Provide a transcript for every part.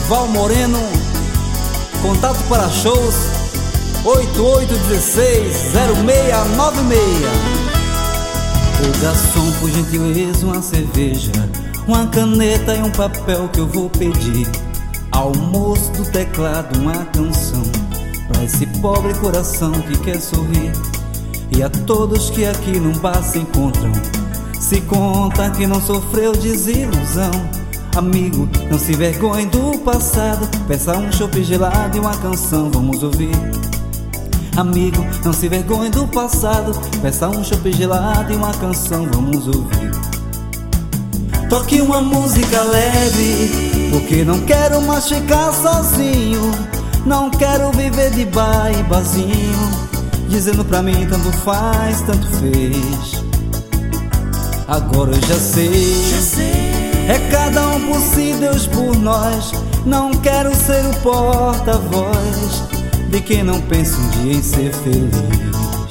Val Moreno. Contato para shows 8816-0696. Ô garçom, por gentileza, uma cerveja, uma caneta e um papel que eu vou pedir. Ao moço do teclado, uma canção pra esse pobre coração que quer sorrir. E a todos que aqui num bar se encontram, se conta que não sofreu desilusão. Amigo, não se envergonhe do passado, peça um chopp gelado e uma canção, vamos ouvir. Amigo, não se envergonhe do passado, peça um chopp gelado e uma canção, vamos ouvir. Toque uma música leve, porque não quero mais ficar sozinho. Não quero viver de bar e barzinho, dizendo pra mim tanto faz, tanto fez. Agora eu já sei. É cada um por si, Deus por nós. Não quero ser o porta-voz de quem não pensa um dia em ser feliz.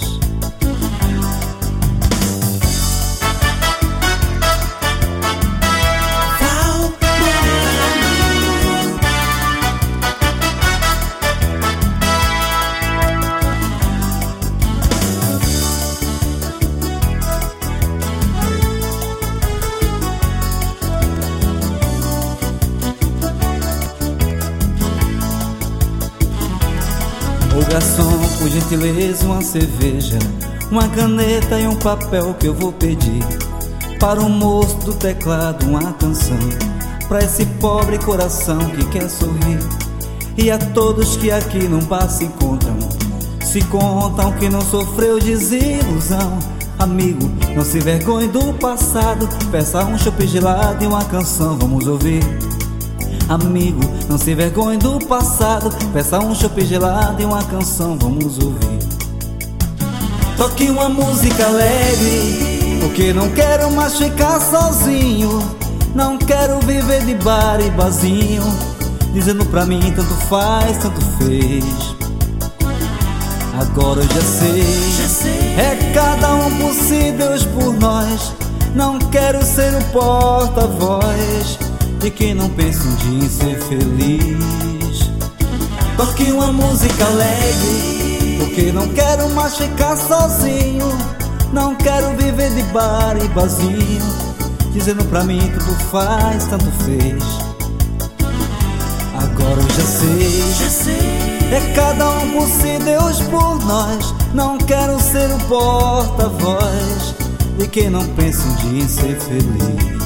Ô garçom, por gentileza, uma cerveja, uma caneta e um papel que eu vou pedir. Para o moço do teclado, uma canção pra esse pobre coração que quer sorrir. E a todos que aqui num bar se encontram, se contam que não sofreu desilusão. Amigo, não se envergonhe do passado, peça um chopp gelado e uma canção, vamos ouvir. Amigo, não se envergonhe do passado, peça um chopp gelado e uma canção, vamos ouvir. Toque uma música leve, porque não quero mais ficar sozinho. Não quero viver de bar e barzinho, dizendo pra mim tanto faz, tanto fez. Agora eu já sei. É cada um por si, Deus por nós. Não quero ser o porta-voz de quem não pensa um dia em ser feliz. Toque uma música leve, porque não quero mais ficar sozinho. Não quero viver de bar e barzinho, dizendo pra mim tudo faz, tanto fez. Agora eu já sei. É cada um por si, Deus por nós. Não quero ser o porta-voz de quem não pensa um dia em ser feliz.